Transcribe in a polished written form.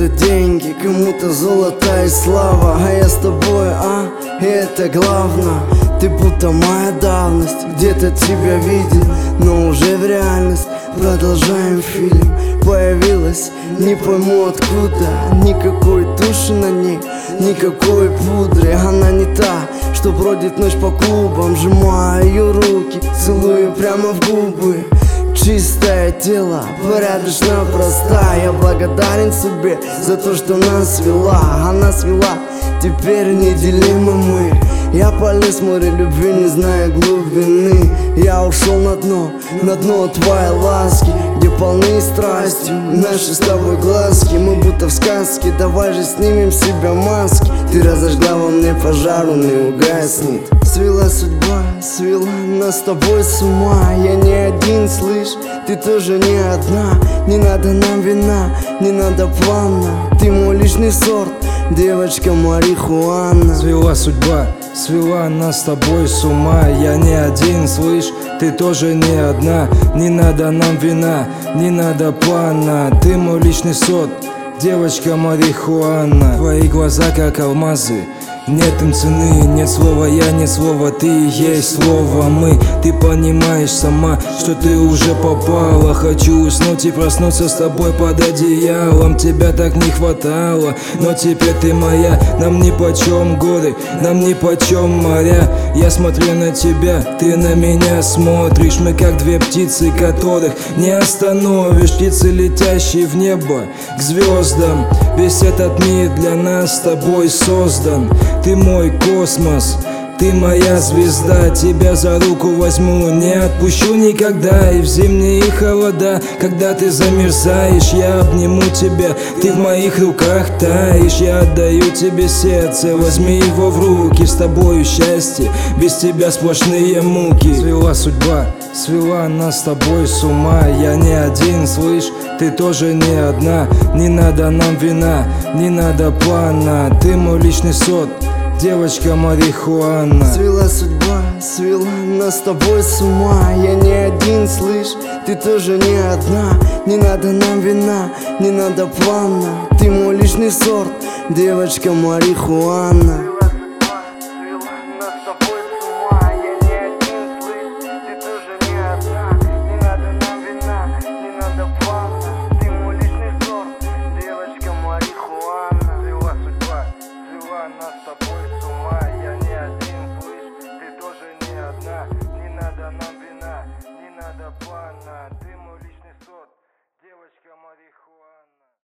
Кому-то деньги, кому-то золото и слава, а я с тобой, и это главное. Ты будто моя давность, где-то тебя видел, но уже в реальность. Продолжаем фильм. Появилась, не пойму откуда, никакой туши на ней, никакой пудры. Она не та, что бродит ночь по клубам. Сжимаю ее руки, целую прямо в губы. Чистое тело, порядочно проста. Я благодарен себе за то, что нас свела. Она свела, теперь неделимы мы. Я полез в море любви, не зная глубины. Я ушел на дно твоей ласки, где полны страстью наши с тобой глазки. Мы будто в сказке, давай же снимем с себя маски. Ты разожгла во мне пожар, он не угаснет. Свела судьба, свела нас с тобой с ума. Я не один, слышь, ты тоже не одна. Не надо нам вина, не надо плана. Ты мой личный сорт, девочка марихуана. Свела судьба, свела нас с тобой с ума. Я не один, слышь, ты тоже не одна. Не надо нам вина, не надо плана. Ты мой личный сорт, девочка марихуана. Твои глаза как алмазы, нет им цены, нет слова я, нет слова ты, есть слово мы. Ты понимаешь сама, что ты уже попала. Хочу уснуть и проснуться с тобой под одеялом. Тебя так не хватало, но теперь ты моя. Нам нипочем горы, нам нипочем моря. Я смотрю на тебя, ты на меня смотришь. Мы как две птицы, которых не остановишь. Птицы, летящие в небо к звездам. Весь этот мир для нас с тобой создан. Ты мой космос, ты моя звезда. Тебя за руку возьму, не отпущу никогда. И в зимние холода, когда ты замерзаешь, я обниму тебя, ты в моих руках таешь. Я отдаю тебе сердце, возьми его в руки. С тобою счастье, без тебя сплошные муки. Свела судьба, свела нас с тобой с ума. Я не один, слышь, ты тоже не одна. Не надо нам вина, не надо плана. Ты мой личный сорт, девочка марихуана. Свела судьба, свела нас с тобой с ума. Я не один, слышь, ты тоже не одна. Не надо нам вина, не надо плана. Ты мой личный сорт, девочка марихуана. Нас с тобой с ума, я не один, слышь, ты тоже не одна. Не надо нам вина, не надо плана.